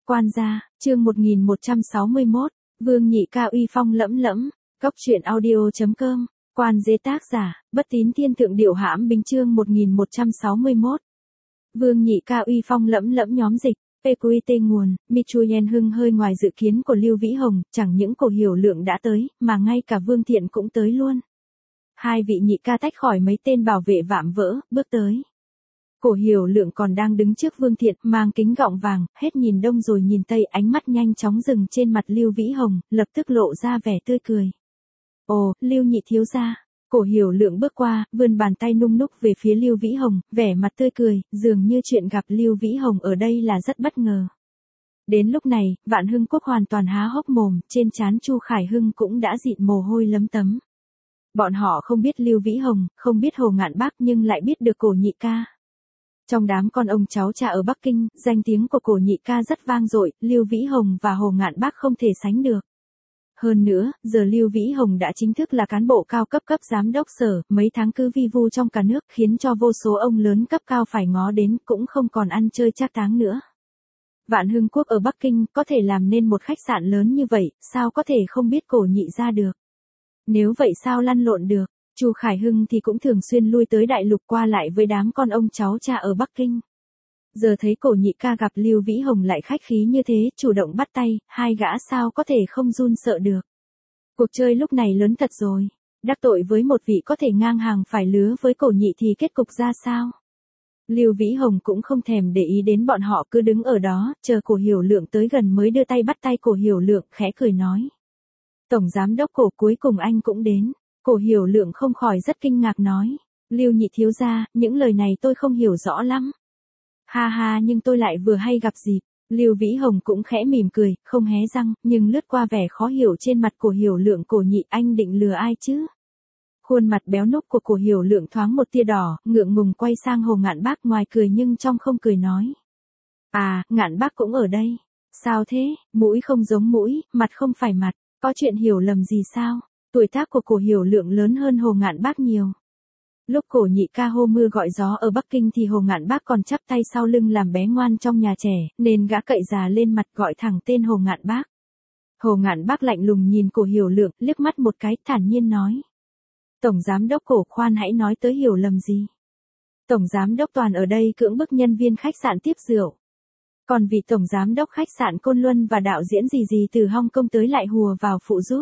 Quan gia, chương 1161, Vương Nhị Ca uy phong lẫm lẫm, Cốc truyện audio.com, Quan dế tác giả, Bất Tín Thiên Thượng Điểu Hãm Bính chương 1161. Vương Nhị Ca uy phong lẫm lẫm nhóm dịch, PQT nguồn, Michuyen Hưng hơi ngoài dự kiến của Lưu Vĩ Hồng, chẳng những Cổ Hiểu Lượng đã tới, mà ngay cả Vương Thiện cũng tới luôn. Hai vị nhị ca tách khỏi mấy tên bảo vệ vạm vỡ, bước tới. Cổ Hiểu Lượng còn đang đứng trước Vương Thiện, mang kính gọng vàng, hết nhìn đông rồi nhìn tây, ánh mắt nhanh chóng dừng trên mặt Lưu Vĩ Hồng, lập tức lộ ra vẻ tươi cười. Ồ, Lưu nhị thiếu gia. Cổ Hiểu Lượng bước qua, vươn bàn tay nung núc về phía Lưu Vĩ Hồng, vẻ mặt tươi cười, dường như chuyện gặp Lưu Vĩ Hồng ở đây là rất bất ngờ. Đến lúc này, Vạn Hưng Quốc hoàn toàn há hốc mồm, trên trán Chu Khải Hưng cũng đã dịn mồ hôi lấm tấm. Bọn họ không biết Lưu Vĩ Hồng, không biết Hồ Ngạn Bác nhưng lại biết được Cổ nhị ca. Trong đám con ông cháu cha ở Bắc Kinh, danh tiếng của Cổ nhị ca rất vang dội, Lưu Vĩ Hồng và Hồ Ngạn Bác không thể sánh được. Hơn nữa, giờ Lưu Vĩ Hồng đã chính thức là cán bộ cao cấp giám đốc sở, mấy tháng cứ vi vu trong cả nước khiến cho vô số ông lớn cấp cao phải ngó đến, cũng không còn ăn chơi trác táng nữa. Vạn Hưng Quốc ở Bắc Kinh có thể làm nên một khách sạn lớn như vậy, sao có thể không biết Cổ nhị ra được? Nếu vậy sao lăn lộn được? Chu Khải Hưng thì cũng thường xuyên lui tới đại lục qua lại với đám con ông cháu cha ở Bắc Kinh. Giờ thấy Cổ nhị ca gặp Lưu Vĩ Hồng lại khách khí như thế, chủ động bắt tay, hai gã sao có thể không run sợ được. Cuộc chơi lúc này lớn thật rồi. Đắc tội với một vị có thể ngang hàng phải lứa với Cổ nhị thì kết cục ra sao? Lưu Vĩ Hồng cũng không thèm để ý đến bọn họ, cứ đứng ở đó, chờ Cổ Hiểu Lượng tới gần mới đưa tay bắt tay Cổ Hiểu Lượng, khẽ cười nói. Tổng giám đốc Cổ, cuối cùng anh cũng đến. Cổ Hiểu Lượng không khỏi rất kinh ngạc nói. Lưu nhị thiếu gia, những lời này tôi không hiểu rõ lắm. Ha ha, nhưng tôi lại vừa hay gặp dịp. Lưu Vĩ Hồng cũng khẽ mỉm cười, không hé răng, nhưng lướt qua vẻ khó hiểu trên mặt Cổ Hiểu Lượng. Cổ nhị, anh định lừa ai chứ? Khuôn mặt béo núc của Cổ Hiểu Lượng thoáng một tia đỏ, ngượng ngùng quay sang Hồ Ngạn Bác, ngoài cười nhưng trong không cười nói. À, Ngạn Bác cũng ở đây. Sao thế, mũi không giống mũi, mặt không phải mặt, có chuyện hiểu lầm gì sao? Tuổi tác của Cổ Hiểu Lượng lớn hơn Hồ Ngạn Bác nhiều. Lúc Cổ nhị ca hô mưa gọi gió ở Bắc Kinh thì Hồ Ngạn Bác còn chắp tay sau lưng làm bé ngoan trong nhà trẻ, nên gã cậy già lên mặt gọi thẳng tên Hồ Ngạn Bác. Hồ Ngạn Bác lạnh lùng nhìn Cổ Hiểu Lượng, liếc mắt một cái, thản nhiên nói. Tổng giám đốc Cổ, khoan hãy nói tới hiểu lầm gì. Tổng giám đốc Toàn ở đây cưỡng bức nhân viên khách sạn tiếp rượu. Còn vị tổng giám đốc khách sạn Côn Luân và đạo diễn gì từ Hong Kong tới lại hùa vào phụ giúp.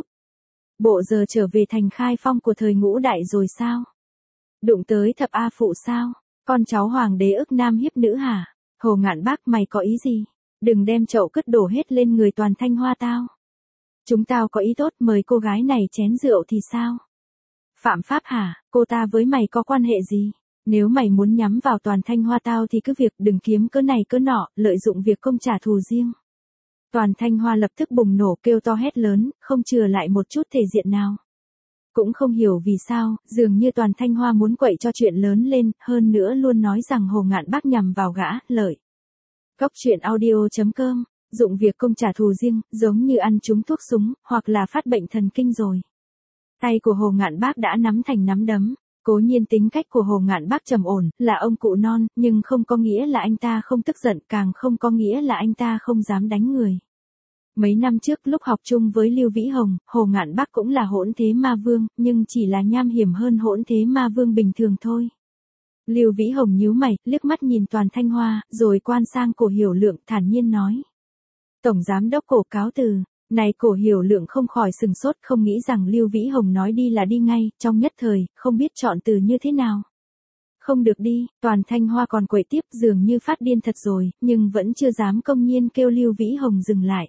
Bộ giờ trở về thành Khai Phong của thời Ngũ Đại rồi sao? Đụng tới thập A phụ sao? Con cháu hoàng đế ức nam hiếp nữ hả? Hồ Ngạn Bác, mày có ý gì? Đừng đem chậu cất đổ hết lên người Toàn Thanh Hoa tao. Chúng tao có ý tốt, mời cô gái này chén rượu thì sao? Phạm pháp hả? Cô ta với mày có quan hệ gì? Nếu mày muốn nhắm vào Toàn Thanh Hoa tao thì cứ việc, đừng kiếm cớ này cớ nọ, lợi dụng việc công trả thù riêng. Toàn Thanh Hoa lập tức bùng nổ kêu to hét lớn, không chừa lại một chút thể diện nào. Cũng không hiểu vì sao, dường như Toàn Thanh Hoa muốn quậy cho chuyện lớn lên, hơn nữa luôn nói rằng Hồ Ngạn Bác nhằm vào gã, lợi. Cốc truyện audio.com, dụng việc công trả thù riêng, giống như ăn trúng thuốc súng, hoặc là phát bệnh thần kinh rồi. Tay của Hồ Ngạn Bác đã nắm thành nắm đấm. Cố nhiên tính cách của Hồ Ngạn Bác trầm ổn, là ông cụ non, nhưng không có nghĩa là anh ta không tức giận, càng không có nghĩa là anh ta không dám đánh người. Mấy năm trước lúc học chung với Lưu Vĩ Hồng, Hồ Ngạn Bác cũng là hỗn thế ma vương, nhưng chỉ là nham hiểm hơn hỗn thế ma vương bình thường thôi. Lưu Vĩ Hồng nhíu mày, liếc mắt nhìn Toàn Thanh Hoa, rồi quan sang Cổ Hiểu Lượng, thản nhiên nói. Tổng giám đốc Cổ cáo từ. Này, Cổ Hiểu Lượng không khỏi sừng sốt, không nghĩ rằng Lưu Vĩ Hồng nói đi là đi ngay, trong nhất thời, không biết chọn từ như thế nào. Không được đi, Toàn Thanh Hoa còn quậy tiếp, dường như phát điên thật rồi, nhưng vẫn chưa dám công nhiên kêu Lưu Vĩ Hồng dừng lại.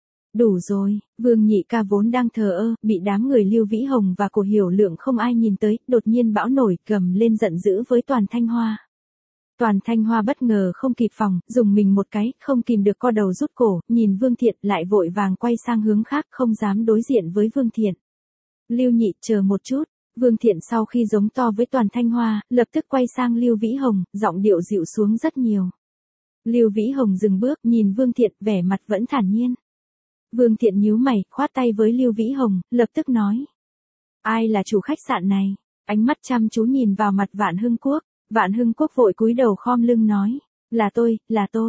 Đủ rồi, Vương nhị ca vốn đang thờ ơ, bị đám người Lưu Vĩ Hồng và Cổ Hiểu Lượng không ai nhìn tới, đột nhiên bão nổi, gầm lên giận dữ với Toàn Thanh Hoa. Toàn Thanh Hoa bất ngờ không kịp phòng, dùng mình một cái, không kìm được co đầu rút cổ, nhìn Vương Thiện lại vội vàng quay sang hướng khác, không dám đối diện với Vương Thiện. Lưu nhị, chờ một chút. Vương Thiện sau khi giống to với Toàn Thanh Hoa, lập tức quay sang Lưu Vĩ Hồng, giọng điệu dịu xuống rất nhiều. Lưu Vĩ Hồng dừng bước, nhìn Vương Thiện, vẻ mặt vẫn thản nhiên. Vương Thiện nhíu mày, khoát tay với Lưu Vĩ Hồng, lập tức nói. Ai là chủ khách sạn này? Ánh mắt chăm chú nhìn vào mặt Vạn Hưng Quốc. Vạn Hưng Quốc vội cúi đầu khom lưng nói. Là tôi.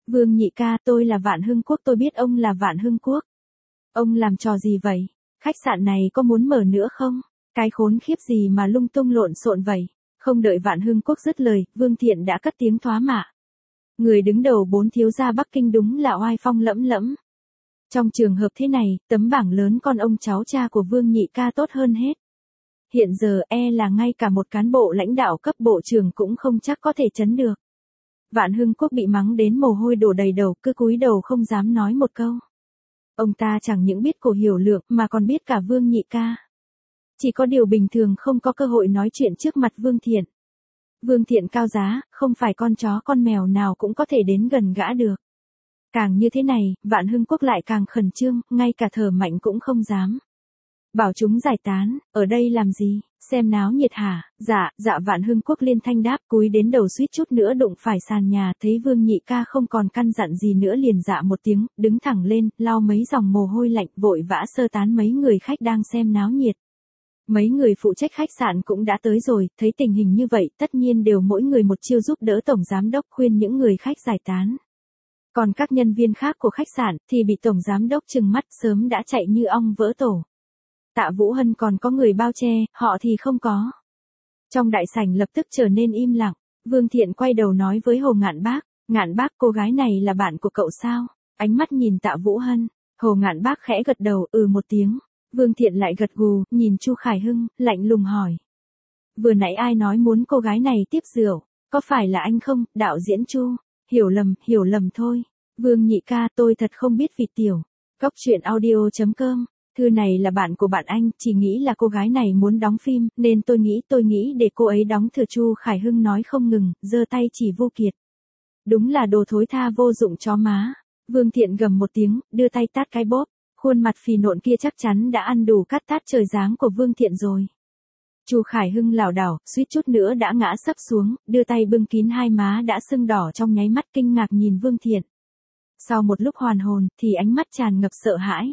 Vương Nhị ca, tôi là Vạn Hưng Quốc, tôi biết ông là Vạn Hưng Quốc. Ông làm trò gì vậy? Khách sạn này có muốn mở nữa không? Cái khốn khiếp gì mà lung tung lộn xộn vậy? Không đợi Vạn Hưng Quốc dứt lời, Vương Thiện đã cất tiếng thoá mạ. Người đứng đầu 4 thiếu gia Bắc Kinh đúng là oai phong lẫm lẫm. Trong trường hợp thế này, tấm bảng lớn con ông cháu cha của Vương Nhị ca tốt hơn hết. Hiện giờ là ngay cả một cán bộ lãnh đạo cấp bộ trưởng cũng không chắc có thể chấn được. Vạn Hưng Quốc bị mắng đến mồ hôi đổ đầy đầu, cứ cúi đầu không dám nói một câu. Ông ta chẳng những biết Cổ Hiểu Lượng mà còn biết cả Vương Nhị ca. Chỉ có điều bình thường không có cơ hội nói chuyện trước mặt Vương Thiện. Vương Thiện cao giá, không phải con chó con mèo nào cũng có thể đến gần gã được. Càng như thế này, Vạn Hưng Quốc lại càng khẩn trương, ngay cả thở mạnh cũng không dám. Bảo chúng giải tán, ở đây làm gì, xem náo nhiệt hả? Dạ Vạn Hưng Quốc liên thanh đáp, cúi đến đầu suýt chút nữa đụng phải sàn nhà, thấy Vương Nhị ca không còn căn dặn gì nữa liền dạ một tiếng, đứng thẳng lên, lau mấy dòng mồ hôi lạnh, vội vã sơ tán mấy người khách đang xem náo nhiệt. Mấy người phụ trách khách sạn cũng đã tới rồi, thấy tình hình như vậy, tất nhiên đều mỗi người một chiêu giúp đỡ tổng giám đốc khuyên những người khách giải tán. Còn các nhân viên khác của khách sạn thì bị tổng giám đốc trừng mắt sớm đã chạy như ong vỡ tổ. Tạ Vũ Hân còn có người bao che, họ thì không có. Trong đại sảnh lập tức trở nên im lặng, Vương Thiện quay đầu nói với Hồ Ngạn Bác cô gái này là bạn của cậu sao? Ánh mắt nhìn Tạ Vũ Hân, Hồ Ngạn Bác khẽ gật đầu một tiếng. Vương Thiện lại gật gù, nhìn Chu Khải Hưng, lạnh lùng hỏi. Vừa nãy ai nói muốn cô gái này tiếp rượu, có phải là anh không, đạo diễn Chu? Hiểu lầm thôi. Vương Nhị ca, tôi thật không biết vịt tiểu. Cóc truyện audio.com. Thư này là bạn của bạn anh, chỉ nghĩ là cô gái này muốn đóng phim, nên tôi nghĩ để cô ấy đóng thừa. Chu Khải Hưng nói không ngừng, giơ tay chỉ Vô Kiệt. Đúng là đồ thối tha vô dụng chó má. Vương Thiện gầm một tiếng, đưa tay tát cái bóp. Khuôn mặt phì nộn kia chắc chắn đã ăn đủ cát tát trời giáng của Vương Thiện rồi. Chu Khải Hưng lảo đảo, suýt chút nữa đã ngã sấp xuống, đưa tay bưng kín hai má đã sưng đỏ trong nháy mắt kinh ngạc nhìn Vương Thiện. Sau một lúc hoàn hồn, thì ánh mắt tràn ngập sợ hãi.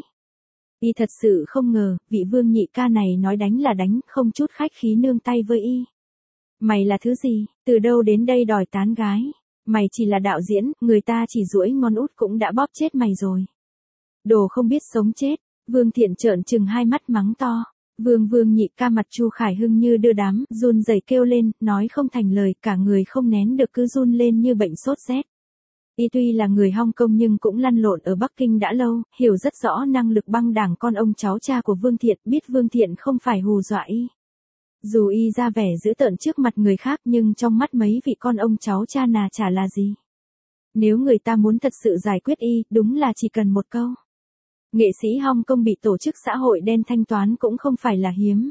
Y thật sự không ngờ, vị Vương Nhị ca này nói đánh là đánh, không chút khách khí nương tay với Y. Mày là thứ gì, từ đâu đến đây đòi tán gái? Mày chỉ là đạo diễn, người ta chỉ duỗi ngón út cũng đã bóp chết mày rồi. Đồ không biết sống chết, Vương Thiện trợn trừng hai mắt mắng to. Vương Nhị ca mặt Chu Khải Hưng như đưa đám, run rẩy kêu lên, nói không thành lời, cả người không nén được cứ run lên như bệnh sốt rét. Y tuy là người Hong Kong nhưng cũng lăn lộn ở Bắc Kinh đã lâu, hiểu rất rõ năng lực băng đảng con ông cháu cha của Vương Thiện, biết Vương Thiện không phải hù dọa Y. Dù Y ra vẻ dữ tợn trước mặt người khác nhưng trong mắt mấy vị con ông cháu cha nà chả là gì. Nếu người ta muốn thật sự giải quyết Y, đúng là chỉ cần một câu. Nghệ sĩ Hong Kong bị tổ chức xã hội đen thanh toán cũng không phải là hiếm.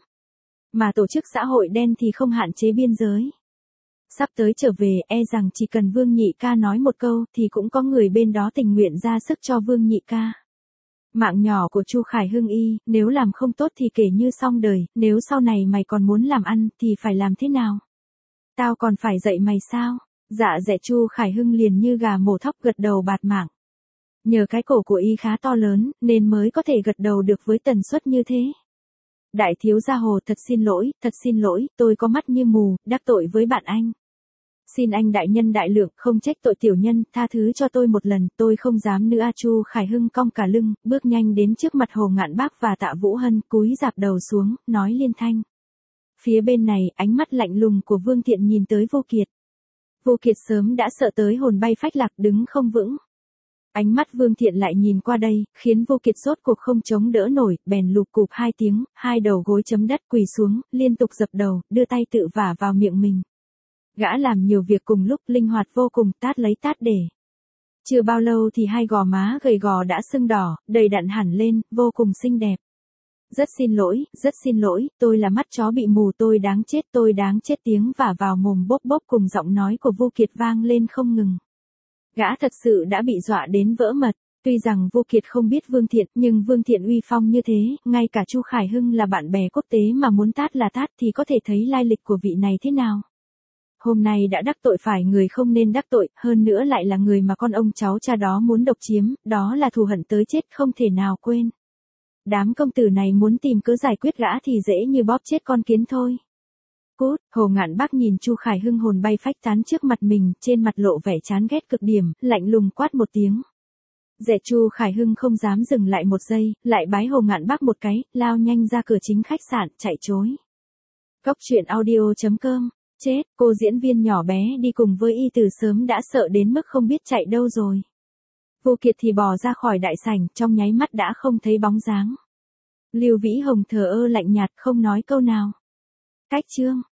Mà tổ chức xã hội đen thì không hạn chế biên giới. Sắp tới trở về, rằng chỉ cần Vương Nhị ca nói một câu thì cũng có người bên đó tình nguyện ra sức cho Vương Nhị ca. Mạng nhỏ của Chu Khải Hưng Y, nếu làm không tốt thì kể như xong đời, nếu sau này mày còn muốn làm ăn thì phải làm thế nào? Tao còn phải dạy mày sao? Dạ dẹ Chu Khải Hưng liền như gà mổ thóc gật đầu bạt mạng. Nhờ cái cổ của Y khá to lớn, nên mới có thể gật đầu được với tần suất như thế. Đại thiếu gia Hồ, thật xin lỗi, tôi có mắt như mù, đắc tội với bạn anh. Xin anh đại nhân đại lượng, không trách tội tiểu nhân, tha thứ cho tôi một lần, tôi không dám nữa. Chu Khải Hưng cong cả lưng, bước nhanh đến trước mặt Hồ Ngạn Bác và Tạ Vũ Hân, cúi rạp đầu xuống, nói liên thanh. Phía bên này, ánh mắt lạnh lùng của Vương Thiện nhìn tới Vô Kiệt. Vô Kiệt sớm đã sợ tới hồn bay phách lạc, đứng không vững. Ánh mắt Vương Thiện lại nhìn qua đây, khiến Vô Kiệt rốt cuộc không chống đỡ nổi, bèn lục cụp hai tiếng, hai đầu gối chấm đất quỳ xuống, liên tục dập đầu, đưa tay tự vả vào miệng mình. Gã làm nhiều việc cùng lúc, linh hoạt vô cùng, tát lấy tát để. Chưa bao lâu thì hai gò má gầy gò đã sưng đỏ, đầy đặn hẳn lên, vô cùng xinh đẹp. Rất xin lỗi, tôi là mắt chó bị mù, tôi đáng chết. Tiếng vả vào mồm bốp bốp cùng giọng nói của Vô Kiệt vang lên không ngừng. Gã thật sự đã bị dọa đến vỡ mật. Tuy rằng Vô Kiệt không biết Vương Thiện, nhưng Vương Thiện uy phong như thế, ngay cả Chu Khải Hưng là bạn bè quốc tế mà muốn tát là tát thì có thể thấy lai lịch của vị này thế nào. Hôm nay đã đắc tội phải người không nên đắc tội, hơn nữa lại là người mà con ông cháu cha đó muốn độc chiếm, đó là thù hận tới chết không thể nào quên. Đám công tử này muốn tìm cớ giải quyết gã thì dễ như bóp chết con kiến thôi. Cút, Hồ Ngạn Bác nhìn Chu Khải Hưng hồn bay phách tán trước mặt mình, trên mặt lộ vẻ chán ghét cực điểm, lạnh lùng quát một tiếng. Dẻ Chu Khải Hưng không dám dừng lại một giây, lại bái Hồ Ngạn Bác một cái, lao nhanh ra cửa chính khách sạn, chạy trối. Cốc truyện audio.com. Chết, cô diễn viên nhỏ bé đi cùng với y từ sớm đã sợ đến mức không biết chạy đâu rồi. Vô Kiệt thì bò ra khỏi đại sảnh, trong nháy mắt đã không thấy bóng dáng. Lưu Vĩ Hồng thờ ơ lạnh nhạt không nói câu nào. Cách chương.